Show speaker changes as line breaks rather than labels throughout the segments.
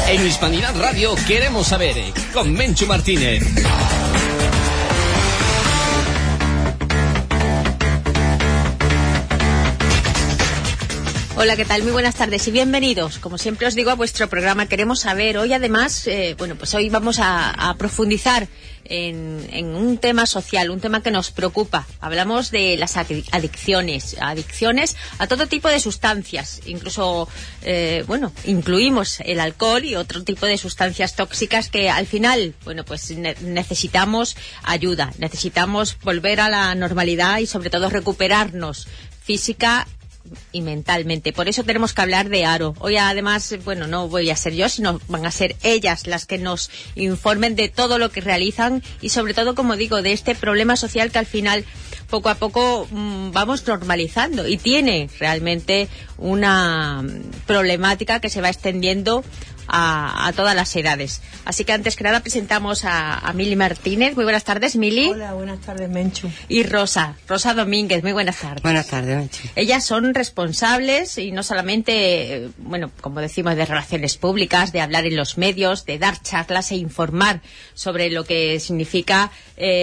En Hispanidad Radio queremos saber, con Menchu Martínez.
Hola, ¿qué tal? Muy buenas tardes y bienvenidos. Como siempre os digo, a vuestro programa Queremos Saber. Hoy además, pues hoy vamos a profundizar en un tema social, un tema que nos preocupa. Hablamos de las adicciones a todo tipo de sustancias. Incluso, incluimos el alcohol y otro tipo de sustancias tóxicas que al final, pues necesitamos ayuda, necesitamos volver a la normalidad y sobre todo recuperarnos física y mentalmente. Por eso tenemos que hablar de Aro. Hoy además, no voy a ser yo, sino van a ser ellas las que nos informen de todo lo que realizan y sobre todo, como digo, de este problema social que al final poco a poco vamos normalizando y tiene realmente una problemática que se va extendiendo a todas las edades. Así que antes que nada presentamos a Mili Martínez. Muy buenas tardes, Mili.
Hola, buenas tardes, Menchu.
Y Rosa Domínguez. Muy buenas tardes.
Buenas tardes, Menchu.
Ellas son responsables y no solamente, como decimos, de relaciones públicas, de hablar en los medios, de dar charlas e informar sobre lo que significa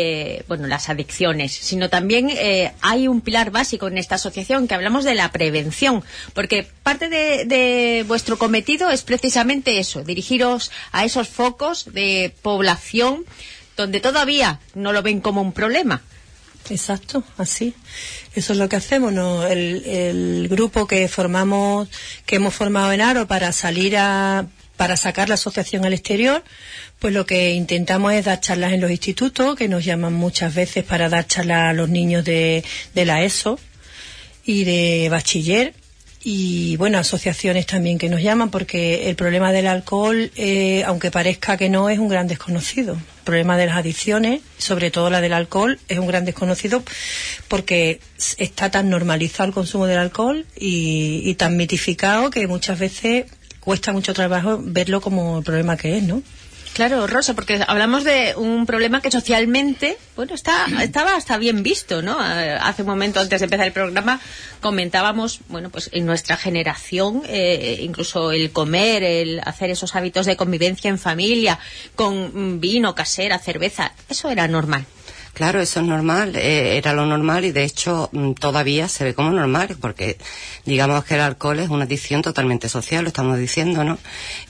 las adicciones, sino también hay un pilar básico en esta asociación que hablamos de la prevención, porque parte de vuestro cometido es precisamente eso, dirigiros a esos focos de población donde todavía no lo ven como un problema.
Exacto, así. Eso es lo que hacemos, ¿no? El grupo que hemos formado en Aro para sacar la asociación al exterior, pues lo que intentamos es dar charlas en los institutos, que nos llaman muchas veces para dar charlas a los niños de la ESO y de bachiller. Y asociaciones también que nos llaman, porque el problema del alcohol, aunque parezca que no, es un gran desconocido. El problema de las adicciones, sobre todo la del alcohol, es un gran desconocido porque está tan normalizado el consumo del alcohol y tan mitificado que muchas veces cuesta mucho trabajo verlo como el problema que es, ¿no?
Claro, Rosa, porque hablamos de un problema que socialmente, estaba hasta bien visto, ¿no? Hace un momento, antes de empezar el programa, comentábamos, pues en nuestra generación, incluso el comer, el hacer esos hábitos de convivencia en familia, con vino, casera, cerveza, eso era normal.
Claro, eso es normal, era lo normal y de hecho todavía se ve como normal, porque digamos que el alcohol es una adicción totalmente social, lo estamos diciendo, ¿no?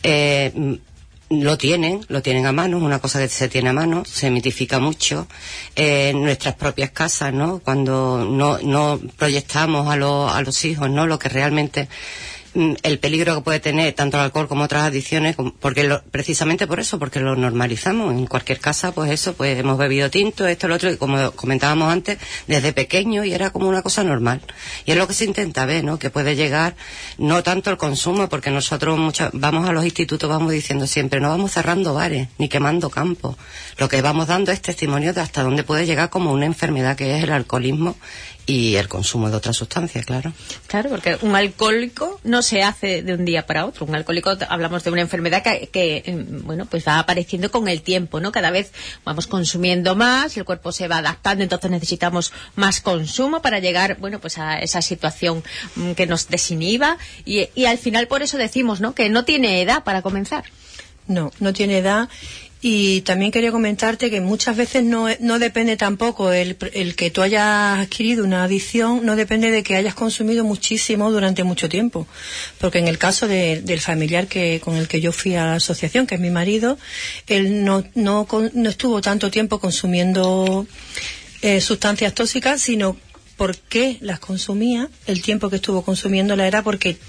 Lo tienen a mano, es una cosa que se tiene a mano, se mitifica mucho en nuestras propias casas, ¿no? Cuando no proyectamos a los hijos, ¿no? Lo que realmente el peligro que puede tener tanto el alcohol como otras adicciones, porque precisamente por eso, porque lo normalizamos en cualquier casa, pues hemos bebido tinto, esto, lo otro, y como comentábamos antes, desde pequeño, y era como una cosa normal. Y es lo que se intenta ver, ¿no? Que puede llegar, no tanto el consumo, porque nosotros vamos a los institutos, vamos diciendo siempre, no vamos cerrando bares, ni quemando campos. Lo que vamos dando es testimonio de hasta dónde puede llegar como una enfermedad que es el alcoholismo y el consumo de otras sustancias, claro.
Claro, porque un alcohólico no se hace de un día para otro. Un alcohólico, hablamos de una enfermedad que pues va apareciendo con el tiempo, ¿no? Cada vez vamos consumiendo más, el cuerpo se va adaptando, entonces necesitamos más consumo para llegar, pues a esa situación que nos desinhiba y al final por eso decimos, ¿no? Que no tiene edad para comenzar.
No tiene edad. Y también quería comentarte que muchas veces no depende tampoco el que tú hayas adquirido una adicción, no depende de que hayas consumido muchísimo durante mucho tiempo. Porque en el caso del familiar con el que yo fui a la asociación, que es mi marido, él no estuvo tanto tiempo consumiendo sustancias tóxicas, sino porque las consumía, el tiempo que estuvo consumiéndola era porque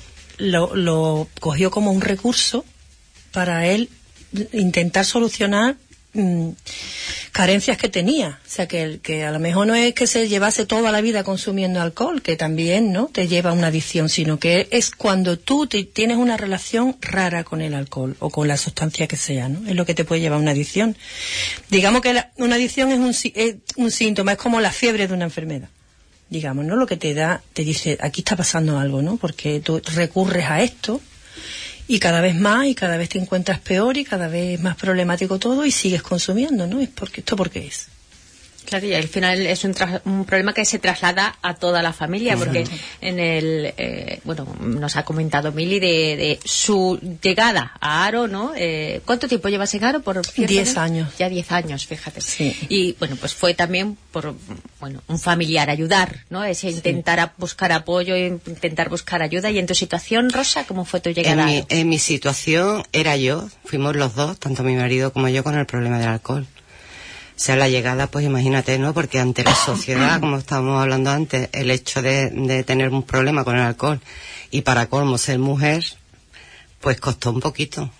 lo cogió como un recurso para él intentar solucionar carencias que tenía. O sea, que a lo mejor no es que se llevase toda la vida consumiendo alcohol, que también, ¿no?, te lleva a una adicción, sino que es cuando tú tienes una relación rara con el alcohol o con la sustancia que sea, ¿no? Es lo que te puede llevar a una adicción. Digamos que una adicción es un síntoma, es como la fiebre de una enfermedad. Digamos, ¿no? Lo que te dice, aquí está pasando algo, ¿no? Porque tú recurres a esto y cada vez más, y cada vez te encuentras peor, y cada vez más problemático todo, y sigues consumiendo, ¿no? ¿Por qué es?
Claro, y al final es un problema que se traslada a toda la familia, porque en el nos ha comentado Mili de su llegada a Haro, ¿no? ¿Cuánto tiempo llevas en Haro?
10 años.
Ya 10 años, fíjate.
Sí.
Y bueno, pues fue también por un familiar ayudar, ¿no? Ese intentar buscar apoyo, intentar buscar ayuda. Y en tu situación, Rosa, ¿cómo fue tu llegada a Haro?
En mi situación era yo, fuimos los dos, tanto mi marido como yo, con el problema del alcohol. O sea, la llegada, pues imagínate, ¿no? Porque ante la sociedad, como estábamos hablando antes, el hecho de tener un problema con el alcohol y para colmo ser mujer, pues costó un poquito.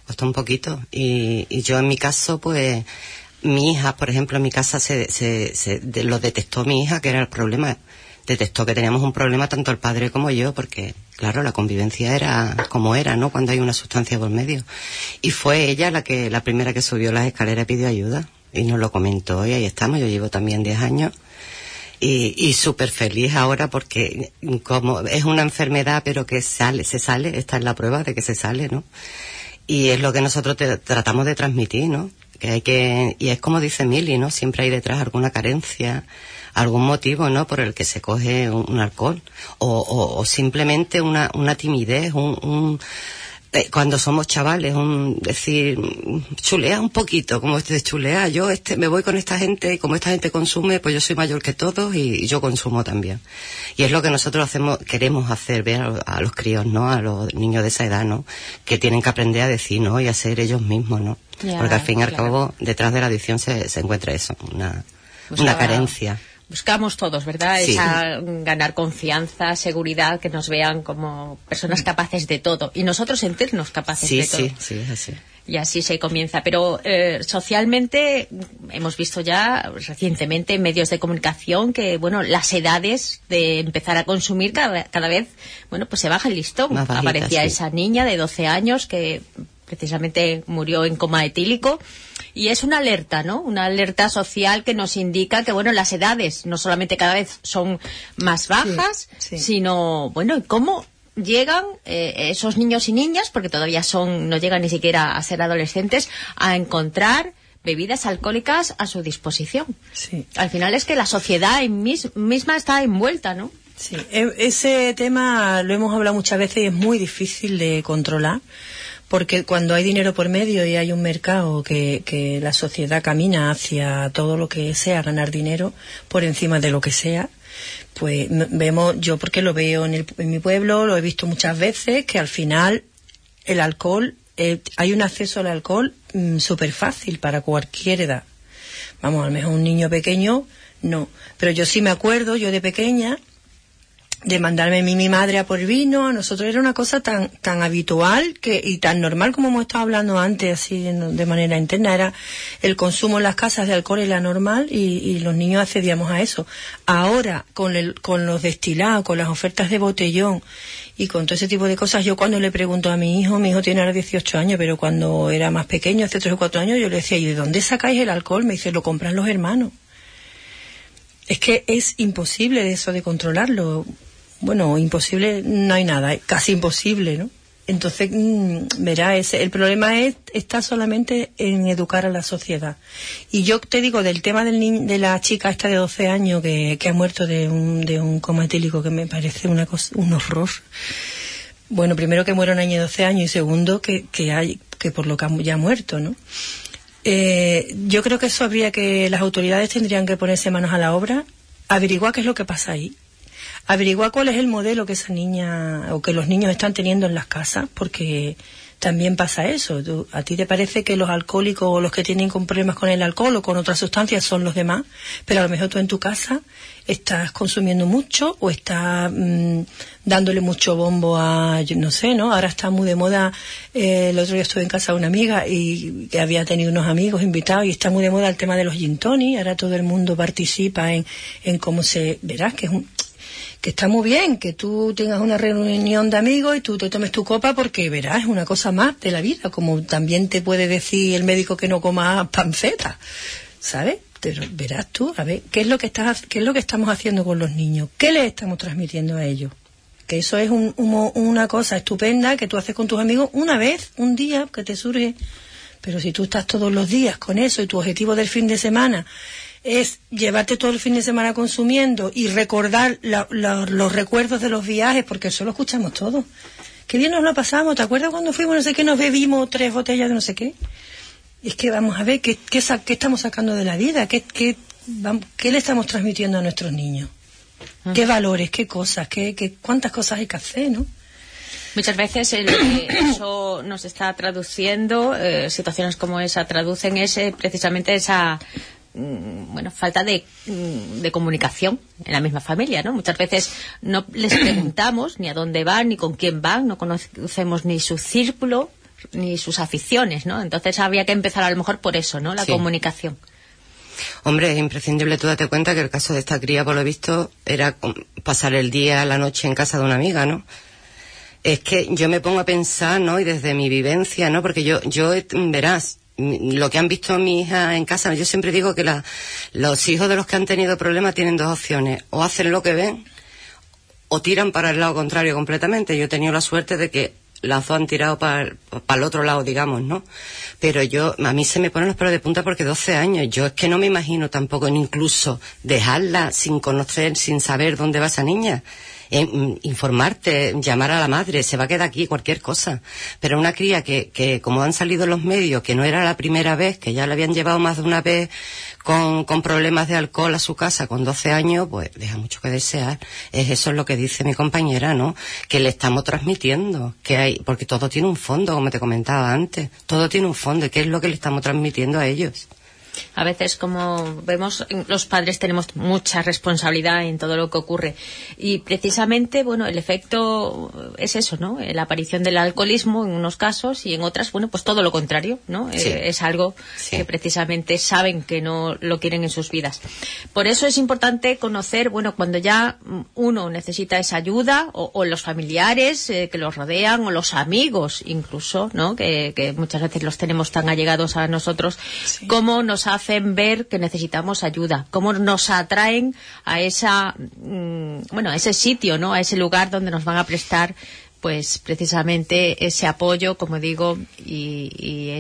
Y yo en mi caso, pues, mi hija, por ejemplo, en mi casa lo detectó mi hija, que era el problema. Detectó que teníamos un problema tanto el padre como yo, porque, claro, la convivencia era como era, ¿no? Cuando hay una sustancia por medio. Y fue ella la primera que subió las escaleras y pidió ayuda. Y nos lo comentó y ahí estamos. Yo llevo también 10 años y súper feliz ahora porque como es una enfermedad pero que se sale, esta es la prueba de que se sale, ¿no? Y es lo que nosotros tratamos de transmitir, ¿no? Y es como dice Mili, ¿no? Siempre hay detrás alguna carencia, algún motivo, ¿no? Por el que se coge un alcohol o simplemente una timidez, cuando somos chavales, decir, chulea un poquito, como chulea, yo me voy con esta gente y como esta gente consume, pues yo soy mayor que todos y yo consumo también. Y es lo que nosotros queremos hacer ver a los críos, ¿no? A los niños de esa edad, ¿no? Que tienen que aprender a decir, ¿no? Y a ser ellos mismos, ¿no? Porque al fin y al cabo, detrás de la adicción se encuentra eso, una carencia.
Buscamos todos, ¿verdad?
Sí.
Ganar confianza, seguridad, que nos vean como personas capaces de todo. Y nosotros sentirnos capaces de todo.
Sí, es así.
Y así se comienza. Pero socialmente hemos visto ya recientemente en medios de comunicación que, las edades de empezar a consumir cada vez, pues se baja el listón.
Más bajita,
Aparecía
sí.
esa niña de 12 años que precisamente murió en coma etílico. Y es una alerta, ¿no? Una alerta social que nos indica que, las edades no solamente cada vez son más bajas, sino, cómo llegan esos niños y niñas, porque todavía no llegan ni siquiera a ser adolescentes, a encontrar bebidas alcohólicas a su disposición.
Sí.
Al final es que la sociedad misma está envuelta, ¿no?
Sí, ese tema lo hemos hablado muchas veces y es muy difícil de controlar. Porque cuando hay dinero por medio y hay un mercado que la sociedad camina hacia todo lo que sea ganar dinero por encima de lo que sea, pues yo porque lo veo en mi pueblo, lo he visto muchas veces, que al final el alcohol, hay un acceso al alcohol súper fácil para cualquier edad. Vamos, a lo mejor un niño pequeño, no. Pero yo sí me acuerdo, yo de pequeña, de mandarme mi madre a por vino. A nosotros era una cosa tan habitual y tan normal como hemos estado hablando antes, así de manera interna. Era el consumo en las casas de alcohol, era normal y los niños accedíamos a eso. Ahora, con los destilados, con las ofertas de botellón y con todo ese tipo de cosas, yo cuando le pregunto a mi hijo tiene ahora 18 años, pero cuando era más pequeño, hace 3 o 4 años, yo le decía, ¿y de dónde sacáis el alcohol? Me dice, lo compran los hermanos. Es que es imposible eso de controlarlo. Imposible no hay nada, casi imposible, ¿no? Entonces, el problema está solamente en educar a la sociedad. Y yo te digo, del tema de la chica esta de 12 años que ha muerto de un coma etílico, que me parece un horror. Bueno, primero que muera una niña de 12 años y segundo que por lo que ya ha muerto, ¿no? Yo creo que eso las autoridades tendrían que ponerse manos a la obra, averiguar qué es lo que pasa ahí. Averiguar cuál es el modelo que esa niña o que los niños están teniendo en las casas, porque también pasa eso. A ti te parece que los alcohólicos o los que tienen problemas con el alcohol o con otras sustancias son los demás, pero a lo mejor tú en tu casa estás consumiendo mucho o estás dándole mucho bombo no sé, ¿no? Ahora está muy de moda. El otro día estuve en casa de una amiga y que había tenido unos amigos invitados y está muy de moda el tema de los gin tonic. Ahora todo el mundo participa en cómo verás que está muy bien que tú tengas una reunión de amigos y tú te tomes tu copa, porque verás, es una cosa más de la vida, como también te puede decir el médico que no comas panceta, ¿sabes? Pero verás tú, a ver, ¿qué es lo que estamos haciendo con los niños? ¿Qué les estamos transmitiendo a ellos? Que eso es una cosa estupenda que tú haces con tus amigos una vez, un día que te surge, pero si tú estás todos los días con eso y tu objetivo del fin de semana es llevarte todo el fin de semana consumiendo y recordar los recuerdos de los viajes, porque eso lo escuchamos todos. Qué bien nos lo pasamos, ¿te acuerdas cuando fuimos no sé qué, nos bebimos 3 botellas de no sé qué? Es que vamos a ver qué estamos sacando de la vida, qué le estamos transmitiendo a nuestros niños. ¿Qué valores, qué cosas, cuántas cosas hay que hacer, ¿no?
Muchas veces eso nos está traduciendo, situaciones como esa traducen precisamente esa falta de comunicación en la misma familia, ¿no? Muchas veces no les preguntamos ni a dónde van, ni con quién van, no conocemos ni su círculo, ni sus aficiones, ¿no? Entonces había que empezar a lo mejor por eso, ¿no? La comunicación.
Hombre, es imprescindible, tú date cuenta que el caso de esta cría, por lo visto, era pasar el día, la noche en casa de una amiga, ¿no? Es que yo me pongo a pensar, ¿no? Y desde mi vivencia, ¿no? Porque yo verás, lo que han visto mis hijas en casa, yo siempre digo que los hijos de los que han tenido problemas tienen 2 opciones: o hacen lo que ven, o tiran para el lado contrario completamente. Yo he tenido la suerte de que las 2 han tirado para el otro lado, digamos, ¿no? Pero a mí se me ponen los pelos de punta porque 12 años, yo es que no me imagino tampoco incluso dejarla sin conocer, sin saber dónde va esa niña. Informarte, llamar a la madre, se va a quedar aquí cualquier cosa. Pero una cría que como han salido los medios, que no era la primera vez, que ya la habían llevado más de una vez con problemas de alcohol a su casa con 12 años, pues deja mucho que desear. Eso es lo que dice mi compañera, ¿no? Que le estamos transmitiendo, porque todo tiene un fondo, como te comentaba antes, todo tiene un fondo. ¿Y qué es lo que le estamos transmitiendo a ellos?
A veces, como vemos, los padres tenemos mucha responsabilidad en todo lo que ocurre. Y precisamente, el efecto es eso, ¿no? La aparición del alcoholismo en unos casos y en otras, pues todo lo contrario, ¿no?
Sí.
Es algo que precisamente saben que no lo quieren en sus vidas. Por eso es importante conocer, cuando ya uno necesita esa ayuda, o los familiares que los rodean, o los amigos incluso, ¿no? Que muchas veces los tenemos tan allegados a nosotros, cómo nos hacen ver que necesitamos ayuda, cómo nos atraen a esa a ese sitio, ¿no? A ese lugar donde nos van a prestar pues precisamente ese apoyo, como digo, y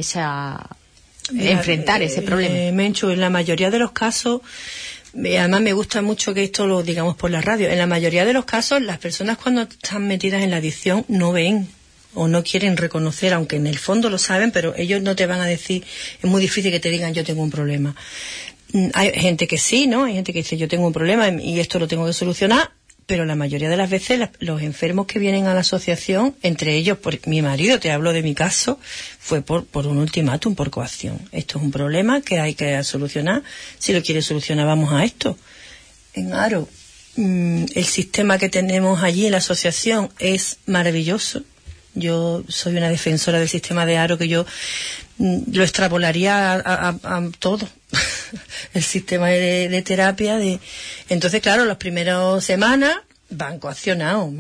enfrentar ese problema.
Menchu, en la mayoría de los casos, además me gusta mucho que esto lo digamos por la radio, en la mayoría de los casos las personas cuando están metidas en la adicción no ven o no quieren reconocer, aunque en el fondo lo saben, pero ellos no te van a decir, es muy difícil que te digan yo tengo un problema. Hay gente que sí, ¿no? Hay gente que dice yo tengo un problema y esto lo tengo que solucionar, pero la mayoría de las veces los enfermos que vienen a la asociación, entre ellos mi marido, te hablo de mi caso, fue por un ultimátum, por coacción. Esto es un problema que hay que solucionar. Si lo quieres solucionar, vamos a esto. En Aro, el sistema que tenemos allí en la asociación es maravilloso. Yo soy una defensora del sistema de Aro, que yo lo extrapolaría a todo el sistema de terapia. Entonces, claro, las primeras semanas van coaccionados.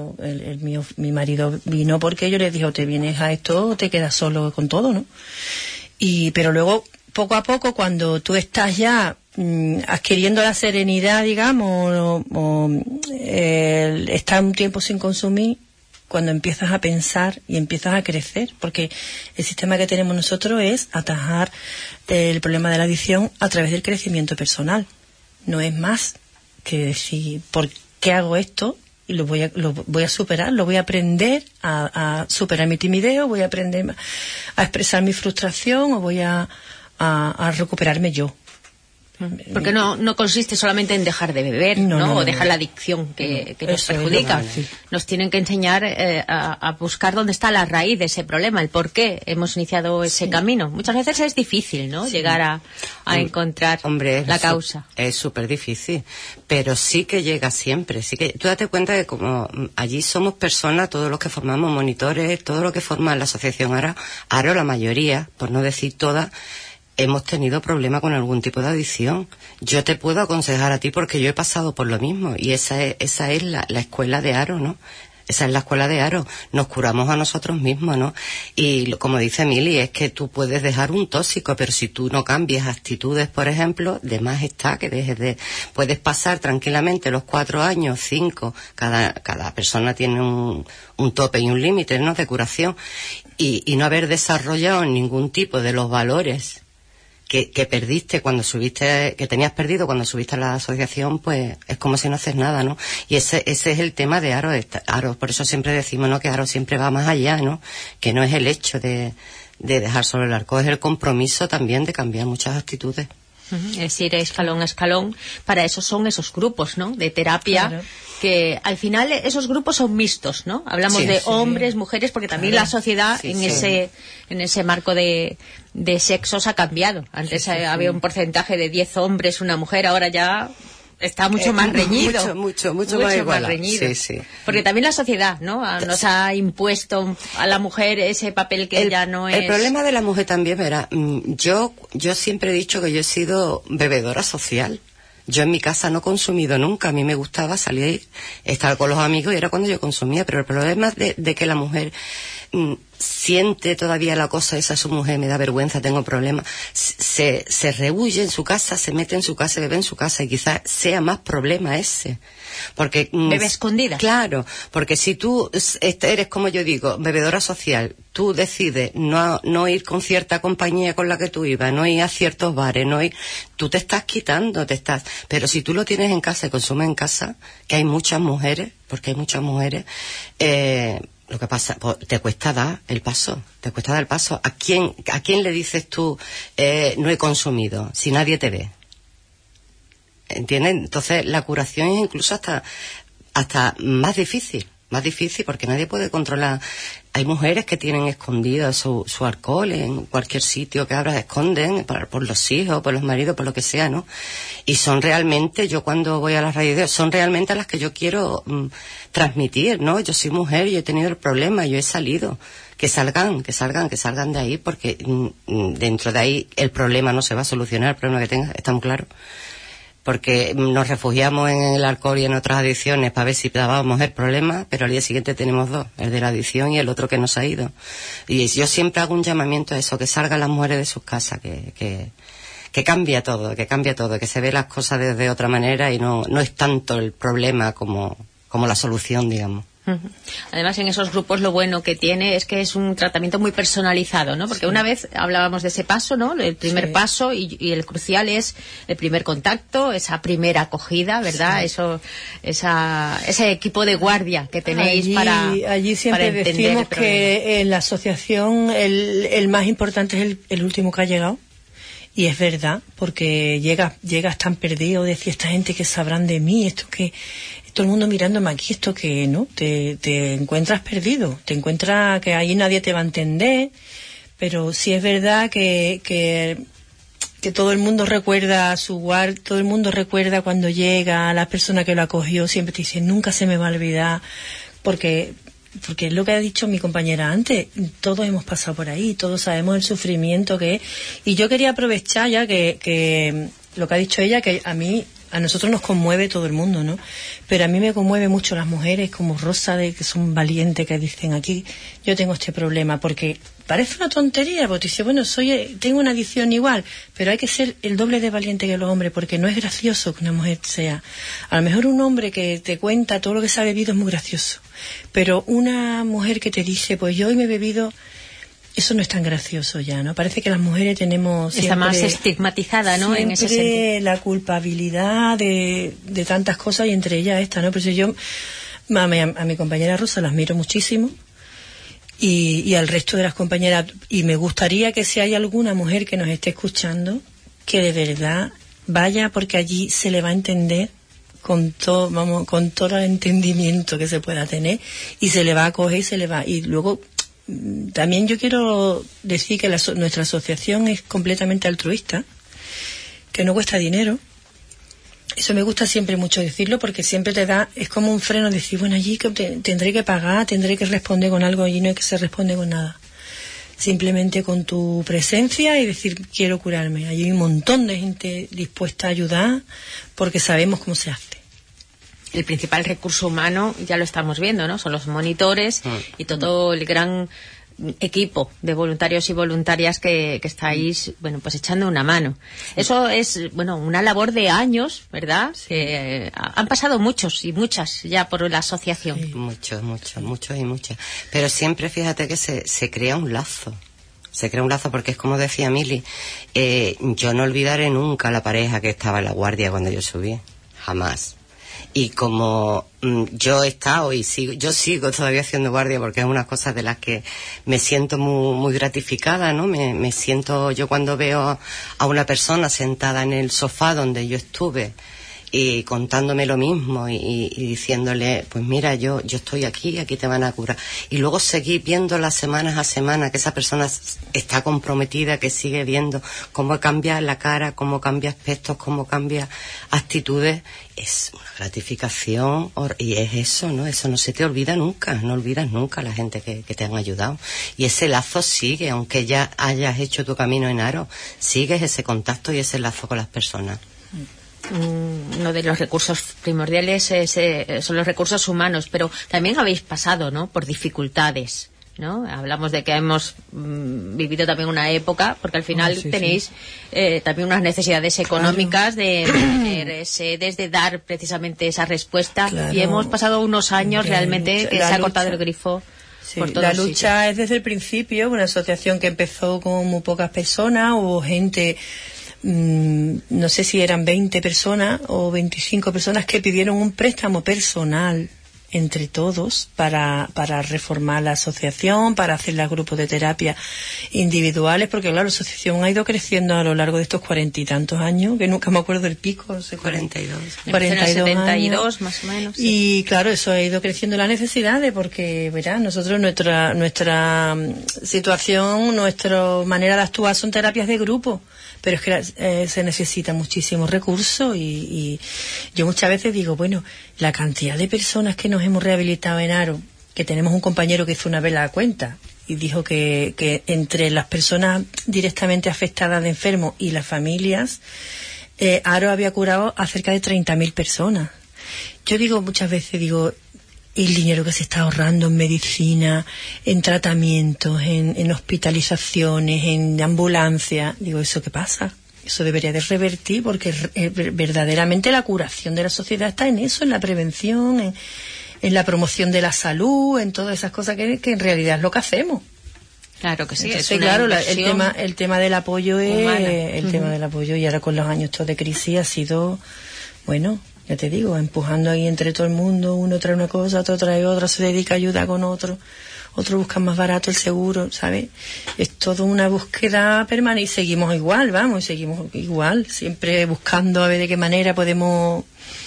Mi marido vino porque yo le dije, o te vienes a esto o te quedas solo con todo, ¿no? Pero luego, poco a poco, cuando tú estás ya adquiriendo la serenidad, digamos, o estar un tiempo sin consumir, cuando empiezas a pensar y empiezas a crecer, porque el sistema que tenemos nosotros es atajar el problema de la adicción a través del crecimiento personal. No es más que decir, ¿por qué hago esto? Y lo voy a superar, lo voy a aprender a superar mi timidez, voy a aprender a expresar mi frustración, o voy a recuperarme yo.
Porque no consiste solamente en dejar de beber, ¿no? O dejar la adicción que nos perjudica. Nos tienen que enseñar a buscar dónde está la raíz de ese problema, el por qué hemos iniciado ese camino. Muchas veces es difícil, ¿no? Llegar a encontrar la causa.
Es súper difícil, pero sí que llega siempre. Sí que tú date cuenta de como allí somos personas, todos los que formamos monitores, todo lo que forma la asociación Aro, la mayoría, por no decir todas, hemos tenido problemas con algún tipo de adicción. Yo te puedo aconsejar a ti porque yo he pasado por lo mismo, y esa es la escuela de Aro, ¿no? Esa es la escuela de Aro. Nos curamos a nosotros mismos, ¿no? Y como dice Mili, es que tú puedes dejar un tóxico, pero si tú no cambias actitudes, por ejemplo, de más está que puedes pasar tranquilamente los 4 años, 5, cada persona tiene un tope y un límite, ¿no? De curación, y no haber desarrollado ningún tipo de los valores que perdiste cuando subiste, que tenías perdido cuando subiste a la asociación, pues es como si no haces nada, ¿no? Y ese es el tema de Aro. Por eso siempre decimos, ¿no?, que Aro siempre va más allá, ¿no? Que no es el hecho de dejar solo el arco, es el compromiso también de cambiar muchas actitudes.
Es decir, escalón a escalón. Para eso son esos grupos, ¿no?, de terapia, claro, que al final esos grupos son mixtos, ¿no? Hablamos de hombres, mujeres, porque también la sociedad en ese marco de sexos ha cambiado. Antes había un porcentaje de 10 hombres, una mujer, ahora ya está mucho más reñido.
Mucho más
reñido. Porque también la sociedad, ¿no?, nos ha impuesto a la mujer ese papel que ya no es.
El problema de la mujer también, verá, yo siempre he dicho que yo he sido bebedora social. Yo en mi casa no he consumido nunca. A mí me gustaba salir, estar con los amigos, y era cuando yo consumía. Pero el problema de que la mujer siente todavía la cosa esa, su mujer, me da vergüenza, tengo problemas, se rehuye en su casa, se mete en su casa, bebe en su casa, y quizás sea más problema ese. Porque
bebe escondida.
Claro, porque si tú eres, como yo digo, bebedora social, tú decides no ir con cierta compañía con la que tú ibas, no ir a ciertos bares, tú te estás quitando, pero si tú lo tienes en casa y consumes en casa, que hay muchas mujeres, porque hay muchas mujeres, lo que pasa, pues, te cuesta dar el paso. ¿A quién le dices tú, no he consumido, si nadie te ve? ¿Entiendes? Entonces la curación es incluso hasta más difícil porque nadie puede controlar. Hay mujeres que tienen escondido su alcohol en cualquier sitio que abras, esconden por los hijos, por los maridos, por lo que sea, ¿no? Y son realmente, yo cuando voy a las radios, son realmente las que yo quiero transmitir, ¿no? Yo soy mujer y he tenido el problema, yo he salido. Que salgan de ahí, porque dentro de ahí el problema no se va a solucionar, el problema que tengas, está muy claro. Porque nos refugiamos en el alcohol y en otras adicciones para ver si dábamos el problema, pero al día siguiente tenemos dos, el de la adicción y el otro que nos ha ido. Y yo siempre hago un llamamiento a eso, que salgan las mujeres de sus casas, que cambia todo, que se ve las cosas de otra manera y no es tanto el problema como la solución, digamos.
Además, en esos grupos lo bueno que tiene es que es un tratamiento muy personalizado, ¿no? Porque una vez hablábamos de ese paso, ¿no? El primer paso y el crucial es el primer contacto, esa primera acogida, ¿verdad? Ese equipo de guardia que tenéis
allí siempre
para
decimos que en la asociación el más importante es el último que ha llegado. Y es verdad, porque llegas tan perdido, decía esta gente que sabrán de mí, todo el mundo mirándome aquí, esto que no, te encuentras perdido, te encuentras que ahí nadie te va a entender, pero sí es verdad que todo el mundo recuerda todo el mundo recuerda cuando llega, la persona que lo acogió siempre te dice, nunca se me va a olvidar, porque es lo que ha dicho mi compañera antes, todos hemos pasado por ahí, todos sabemos el sufrimiento que es, y yo quería aprovechar ya que lo que ha dicho ella, que a nosotros nos conmueve todo el mundo, ¿no? Pero a mí me conmueve mucho las mujeres como Rosa, que son valientes, que dicen aquí, yo tengo este problema, porque parece una tontería, porque dice, bueno, tengo una adicción igual, pero hay que ser el doble de valiente que los hombres, porque no es gracioso que una mujer sea. A lo mejor un hombre que te cuenta todo lo que se ha bebido es muy gracioso, pero una mujer que te dice, pues yo hoy me he bebido, eso no es tan gracioso ya, ¿no? Parece que las mujeres tenemos siempre...
Está más estigmatizada, ¿no? En ese sentido.
La culpabilidad de tantas cosas, y entre ellas esta, ¿no? Por eso yo a mi compañera Rosa la admiro muchísimo, y al resto de las compañeras, y me gustaría que si hay alguna mujer que nos esté escuchando, que de verdad vaya, porque allí se le va a entender con todo el entendimiento que se pueda tener, y se le va a acoger y luego... También yo quiero decir que nuestra asociación es completamente altruista, que no cuesta dinero. Eso me gusta siempre mucho decirlo, porque siempre es como un freno decir, bueno, allí tendré que pagar, tendré que responder con algo, allí no hay que se responde con nada. Simplemente con tu presencia y decir, quiero curarme. Allí hay un montón de gente dispuesta a ayudar, porque sabemos cómo se hace.
El principal recurso humano, ya lo estamos viendo, ¿no? Son los monitores y todo el gran equipo de voluntarios y voluntarias que estáis, bueno, pues echando una mano. Eso es, bueno, una labor de años, ¿verdad? Han pasado muchos y muchas ya por la asociación.
Sí. Muchos y muchas. Pero siempre fíjate que se crea un lazo. Se crea un lazo porque es como decía Mili, yo no olvidaré nunca la pareja que estaba en la guardia cuando yo subí, jamás. Y como yo he estado y yo sigo todavía haciendo guardia porque es una cosa de las que me siento muy gratificada, ¿no? Me siento, yo cuando veo a una persona sentada en el sofá donde yo estuve y contándome lo mismo y diciéndole, pues mira, yo estoy aquí te van a curar. Y luego seguir viéndola semanas a semana, que esa persona está comprometida, que sigue viendo cómo cambia la cara, cómo cambia aspectos, cómo cambia actitudes, es una gratificación y es eso, ¿no? Eso no se te olvida nunca, no olvidas nunca a la gente que te han ayudado. Y ese lazo sigue, aunque ya hayas hecho tu camino en Aro, sigues ese contacto y ese lazo con las personas.
Uno de los recursos primordiales son los recursos humanos, pero también habéis pasado, ¿no?, por dificultades, ¿no? Hablamos de que hemos vivido también una época, porque al final tenéis también unas necesidades económicas de tener sedes, de dar precisamente esa respuesta, y hemos pasado unos años realmente que se ha cortado el grifo.
Sí, la lucha es desde el principio, una asociación que empezó con muy pocas personas, hubo gente, no sé si eran 20 personas o 25 personas que pidieron un préstamo personal entre todos para reformar la asociación, para hacer los grupos de terapia individuales, porque claro, la asociación ha ido creciendo a lo largo de estos 40 y tantos años, que nunca me acuerdo el pico, no sé,
42
72 más o menos, sí.
Y claro, eso ha ido creciendo las necesidades, porque verá, nosotros nuestra situación, nuestra manera de actuar son terapias de grupo, pero es que se necesita muchísimos recursos y yo muchas veces digo, bueno, la cantidad de personas que nos hemos rehabilitado en Aro, que tenemos un compañero que hizo una vez la cuenta y dijo que entre las personas directamente afectadas de enfermos y las familias, Aro había curado a cerca de 30.000 personas. Yo digo muchas veces, el dinero que se está ahorrando en medicina, en tratamientos, en hospitalizaciones, en ambulancia, ¿eso qué pasa? Eso debería de revertir, porque verdaderamente la curación de la sociedad está en eso, en la prevención, en la promoción de la salud, en todas esas cosas que en realidad es lo que hacemos.
Claro que sí.
Entonces, claro, el tema del apoyo es tema del apoyo, y ahora con los años estos de crisis ha sido, bueno, ya te digo, empujando ahí entre todo el mundo, uno trae una cosa, otro trae otra, se dedica a ayudar con otro busca más barato el seguro, ¿sabes? Es toda una búsqueda permanente y seguimos igual, siempre buscando a ver de qué manera podemos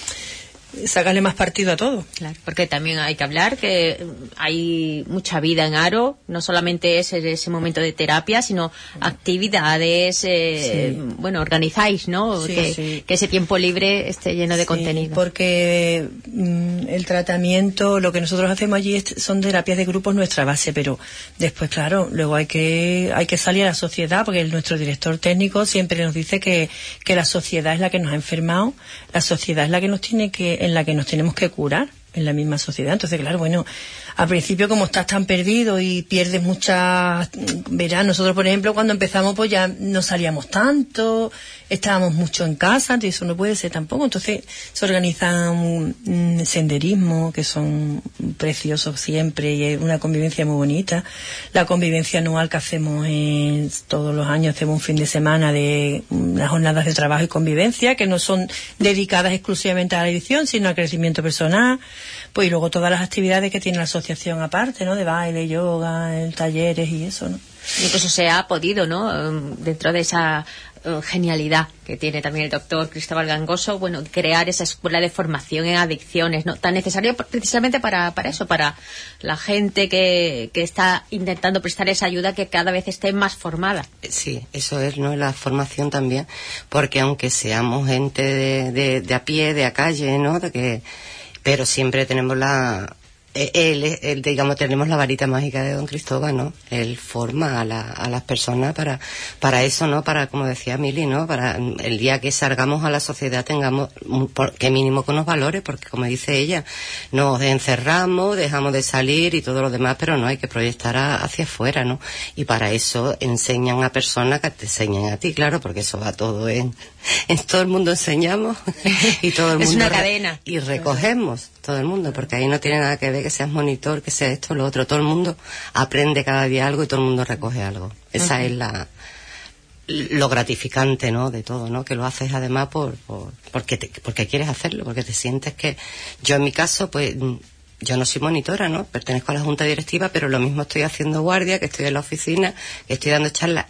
sacarle más partido a todo.
Claro, porque también hay que hablar que hay mucha vida en Aro, no solamente es ese momento de terapia, sino actividades, bueno, organizáis, ¿no? Que ese tiempo libre esté lleno de contenido.
Porque el tratamiento, lo que nosotros hacemos allí son terapias de grupos, nuestra base, pero después, claro, luego hay que salir a la sociedad, porque nuestro director técnico siempre nos dice que la sociedad es la que nos ha enfermado, la sociedad es la que en la que nos tenemos que curar, en la misma sociedad. Entonces, claro, bueno, al principio, como estás tan perdido y pierdes muchas... Verás, nosotros, por ejemplo, cuando empezamos, pues ya no salíamos tanto, estábamos mucho en casa, entonces eso no puede ser tampoco. Entonces se organizan senderismo, que son preciosos siempre, y es una convivencia muy bonita. La convivencia anual que hacemos todos los años, hacemos un fin de semana de las jornadas de trabajo y convivencia, que no son dedicadas exclusivamente a la edición, sino al crecimiento personal. Pues y luego todas las actividades que tiene la asociación aparte, ¿no? De baile, yoga, talleres y eso, ¿no?
Y que eso se ha podido, ¿no? Dentro de esa genialidad que tiene también el doctor Cristóbal Gangoso, bueno, crear esa escuela de formación en adicciones, ¿no? Tan necesario precisamente para eso, para la gente que está intentando prestar esa ayuda, que cada vez esté más formada.
Sí, eso es, ¿no? La formación también, porque aunque seamos gente de a pie, de a calle, ¿no? Pero siempre tenemos digamos, tenemos la varita mágica de don Cristóbal, ¿no? Él forma a las personas para eso, ¿no? Para, como decía Mili, ¿no? Para el día que salgamos a la sociedad tengamos que mínimo con los valores, porque como dice ella, nos encerramos, dejamos de salir y todo lo demás, pero no hay que proyectar hacia afuera, ¿no? Y para eso enseñan a personas que te enseñan a ti, claro, porque eso va todo en todo el mundo enseñamos y todo el mundo
es una cadena.
Y recogemos. todo el mundo, porque ahí no tiene nada que ver que seas monitor, que sea esto, lo otro. Todo el mundo aprende cada día algo y todo el mundo recoge algo. Esa es lo gratificante, ¿no?, de todo, ¿no?, que lo haces además porque quieres hacerlo, porque te sientes que... Yo en mi caso, pues, yo no soy monitora, ¿no?, pertenezco a la junta directiva, pero lo mismo estoy haciendo guardia, que estoy en la oficina, que estoy dando charlas.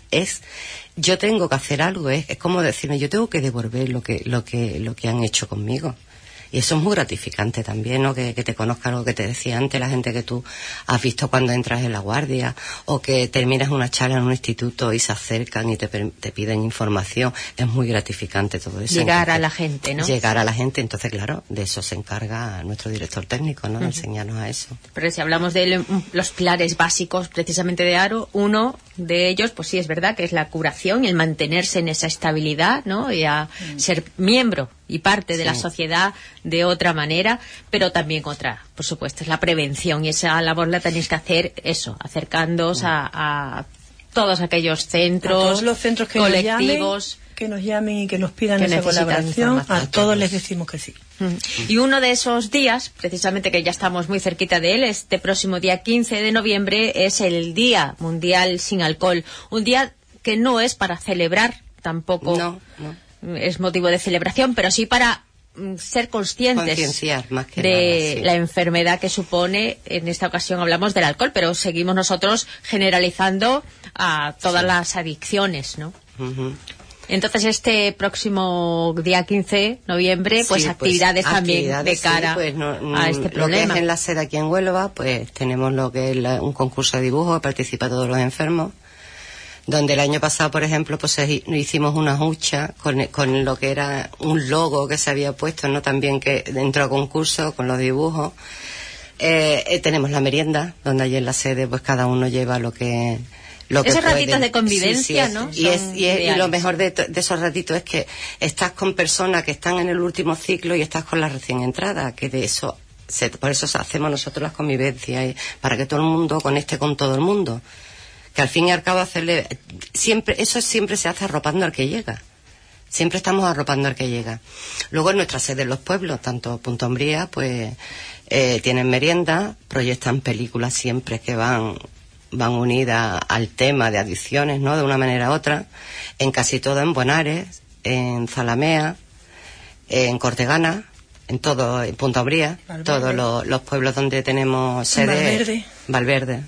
Yo tengo que hacer algo, es como decirme, yo tengo que devolver lo que han hecho conmigo. Y eso es muy gratificante también, ¿no?, que te conozca lo que te decía antes, la gente que tú has visto cuando entras en la guardia, o que terminas una charla en un instituto y se acercan y te piden información. Es muy gratificante todo eso.
Llegar a la gente, ¿no?
Llegar a la gente, entonces, claro, de eso se encarga nuestro director técnico, ¿no?, de enseñarnos a eso.
Pero si hablamos de los pilares básicos precisamente de Aro, uno de ellos, pues sí, es verdad que es la curación y el mantenerse en esa estabilidad, ¿no?, y a ser miembro y parte de la sociedad de otra manera, pero también otra, por supuesto, es la prevención, y esa labor la tenéis que hacer, eso, acercándoos a todos aquellos centros,
a todos los centros que
colectivos,
que nos llamen y que nos pidan esa colaboración, a todos les decimos que sí.
Y uno de esos días, precisamente que ya estamos muy cerquita de él, este próximo día 15 de noviembre, es el Día Mundial Sin Alcohol, un día que no es para celebrar tampoco.
No.
Es motivo de celebración, pero sí para ser conscientes
más que
de
nada,
la enfermedad que supone. En esta ocasión hablamos del alcohol, pero seguimos nosotros generalizando a todas las adicciones, ¿no? Entonces, este próximo día 15 de noviembre, pues actividades también de cara a este problema.
Lo que es en la sede aquí en Huelva, pues tenemos lo que es un concurso de dibujo que participa todos los enfermos, donde el año pasado, por ejemplo, pues hicimos una hucha con lo que era un logo que se había puesto, ¿no?, también que dentro del concurso, con los dibujos. Tenemos la merienda, donde allí en la sede pues cada uno lleva lo que
esos
puede.
ratitos de convivencia,
sí,
¿no?
Y lo mejor de esos ratitos es que estás con personas que están en el último ciclo y estás con la recién entrada, que de eso... por eso hacemos nosotros las convivencias, para que todo el mundo conecte con todo el mundo. Que al fin y al cabo eso siempre se hace arropando al que llega. Siempre estamos arropando al que llega. Luego en nuestra sede en los pueblos, tanto Punta Umbría, pues tienen merienda, proyectan películas siempre que van unidas al tema de adicciones, ¿no?, de una manera u otra. En casi todo, en Bonares, en Zalamea, en Cortegana, en Punta Umbría, todos los pueblos donde tenemos sede. Valverde.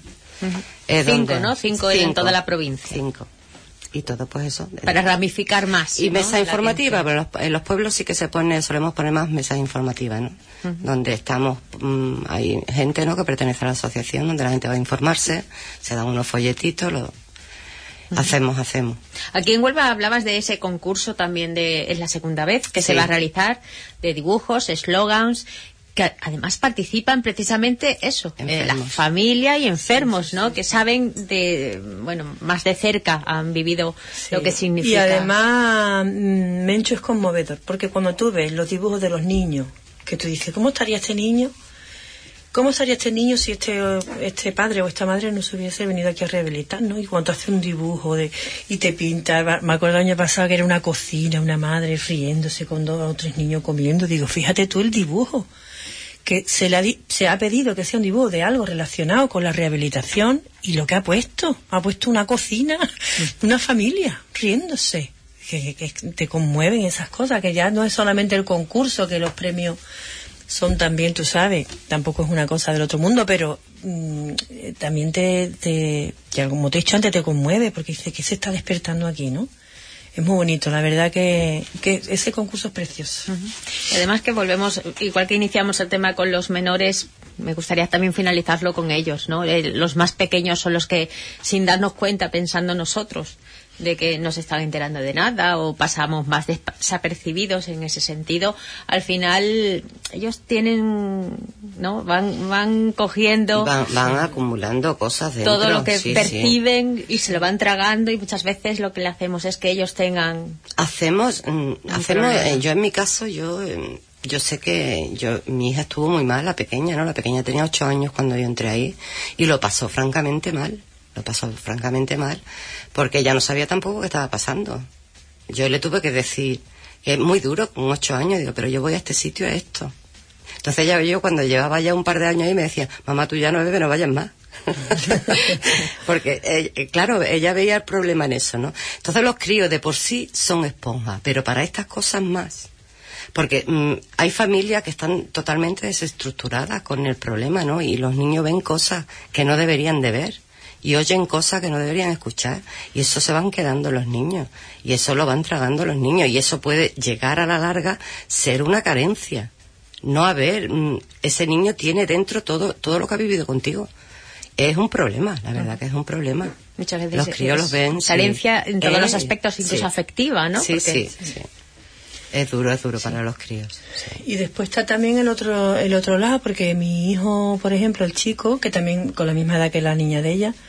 Cinco en toda la provincia.
5. Y todo, pues eso.
Para ramificar más.
Y mesa informativa, pero en los pueblos sí que solemos poner más mesas informativas, ¿no? Donde estamos, hay gente, ¿no?, que pertenece a la asociación, donde la gente va a informarse, se dan unos folletitos, hacemos.
Aquí en Huelva hablabas de ese concurso también es la segunda vez que se va a realizar, de dibujos, eslogans, que además participan precisamente la familia y enfermos, ¿no?, que saben más de cerca han vivido lo que significa.
Y además, Mencho, es conmovedor, porque cuando tú ves los dibujos de los niños, que tú dices, ¿cómo estaría este niño? ¿Cómo estaría este niño si este padre o esta madre no se hubiese venido aquí a rehabilitar, ¿no? Y cuando hace un dibujo y te pinta, me acuerdo el año pasado que era una cocina, una madre riéndose con 2 o 3 niños comiendo, digo, fíjate tú el dibujo, que se ha pedido que sea un dibujo de algo relacionado con la rehabilitación, y lo que ha puesto una cocina, una familia riéndose, que te conmueven esas cosas, que ya no es solamente el concurso, que los premios son también, tú sabes, tampoco es una cosa del otro mundo, pero también ya como te he dicho antes, te conmueve, porque dice que se está despertando aquí, ¿no? Es muy bonito, la verdad que ese concurso es precioso.
Y además que volvemos, igual que iniciamos el tema con los menores, me gustaría también finalizarlo con ellos, ¿no? Los más pequeños son los que, sin darnos cuenta, pensando nosotros de que no se están enterando de nada o pasamos más desapercibidos en ese sentido, al final ellos tienen, ¿no?, van cogiendo,
van acumulando cosas dentro,
todo lo que perciben y se lo van tragando, y muchas veces lo que le hacemos es que ellos tengan
yo en mi caso yo sé que mi hija estuvo muy mal, la pequeña, ¿no? La pequeña tenía 8 años cuando yo entré ahí y lo pasó francamente mal, porque ella no sabía tampoco qué estaba pasando. Yo le tuve que decir, que es muy duro con 8 años, digo, pero yo voy a este sitio, a esto. Entonces yo cuando llevaba ya un par de años ahí me decía, mamá, tú ya no bebes, no vayas más. Porque, claro, ella veía el problema en eso, ¿no? Entonces los críos de por sí son esponjas, pero para estas cosas más. Porque hay familias que están totalmente desestructuradas con el problema, ¿no? Y los niños ven cosas que no deberían de ver. Y oyen cosas que no deberían escuchar, y eso se van quedando los niños, y eso lo van tragando los niños, y eso puede llegar a la larga ser una carencia. No haber, ese niño tiene dentro todo lo que ha vivido contigo. Es un problema, la verdad que es un problema.
Muchas veces
los críos los ven.
Carencia en todos los aspectos, incluso afectiva, ¿no?
Sí, sí. Es duro para los críos. Sí.
Y después está también el otro lado, porque mi hijo, por ejemplo, el chico, que también con la misma edad que la niña de ella,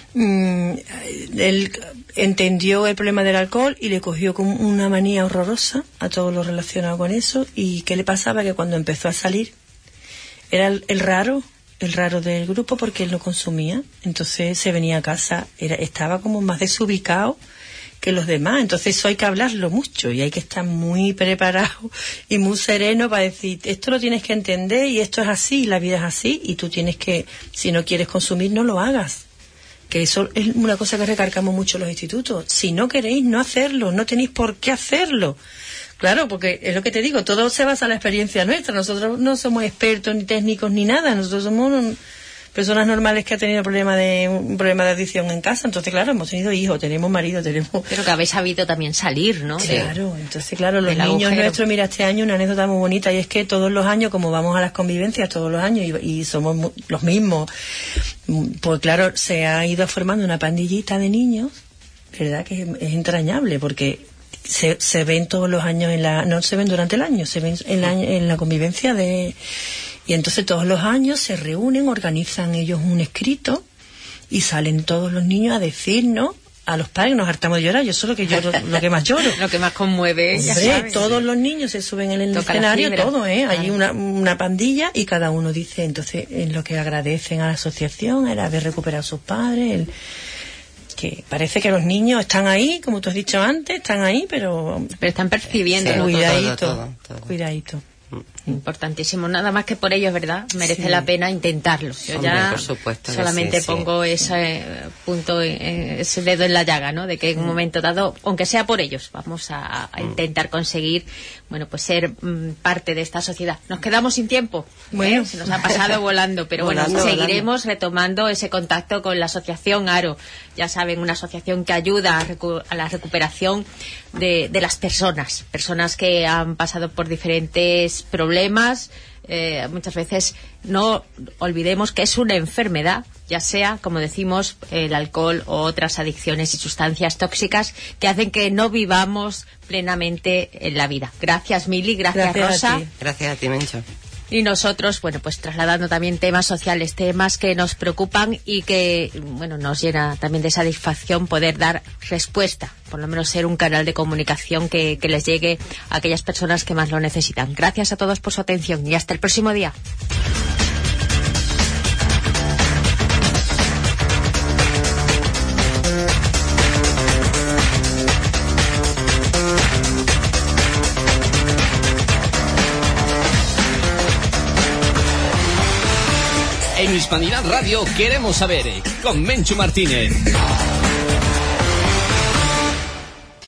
él entendió el problema del alcohol y le cogió como una manía horrorosa a todo lo relacionado con eso. Y ¿qué le pasaba? Que cuando empezó a salir era el raro del grupo, porque él no consumía. Entonces se venía a casa, estaba como más desubicado que los demás. Entonces eso hay que hablarlo mucho y hay que estar muy preparado y muy sereno para decir, esto lo tienes que entender y esto es así, la vida es así, y tú tienes que, si no quieres consumir, no lo hagas. Que eso es una cosa que recargamos mucho en los institutos. Si no queréis, no hacerlo, no tenéis por qué hacerlo. Claro, porque es lo que te digo, todo se basa en la experiencia nuestra. Nosotros no somos expertos ni técnicos ni nada. Nosotros somos personas normales que han tenido un problema de adicción en casa. Entonces, claro, hemos tenido hijos, tenemos marido, tenemos...
Pero que habéis sabido también salir, ¿no?
Claro, entonces, claro, los niños nuestros, mira, este año una anécdota muy bonita, y es que todos los años, como vamos a las convivencias todos los años y somos los mismos, pues claro, se ha ido formando una pandillita de niños, ¿verdad? Que es entrañable, porque se ven todos los años no se ven durante el año, se ven en la convivencia de... Y entonces todos los años se reúnen, organizan ellos un escrito y salen todos los niños a decirnos, a los padres, nos hartamos de llorar. Yo soy lo que más lloro.
Lo que más conmueve.
Hombre, todos los niños se suben en el escenario, todo, Hay una pandilla y cada uno dice, entonces, en lo que agradecen a la asociación, el haber recuperado a sus padres, que parece que los niños están ahí, como tú has dicho antes, están ahí, pero
están percibiendo.
Cuidadito, cuidadito.
Importantísimo, nada más que por ellos, ¿verdad? Merece la pena intentarlo. Yo ya
por supuesto,
solamente pongo ese punto, ese dedo en la llaga, ¿no? De que en un momento dado, aunque sea por ellos, vamos a intentar conseguir, bueno, pues ser parte de esta sociedad. Nos quedamos sin tiempo, se nos ha pasado volando, pero seguiremos retomando ese contacto con la asociación Aro. Ya saben, una asociación que ayuda a la recuperación de las personas que han pasado por diferentes problemas. Muchas veces no olvidemos que es una enfermedad, ya sea, como decimos, el alcohol o otras adicciones y sustancias tóxicas que hacen que no vivamos plenamente en la vida. Gracias, Mili, gracias Rosa.
Gracias a ti, Mencho.
Y nosotros, bueno, pues trasladando también temas sociales, temas que nos preocupan y que, bueno, nos llena también de satisfacción poder dar respuesta, por lo menos ser un canal de comunicación que les llegue a aquellas personas que más lo necesitan. Gracias a todos por su atención y hasta el próximo día.
En Hispanidad Radio queremos saber, con Menchu Martínez.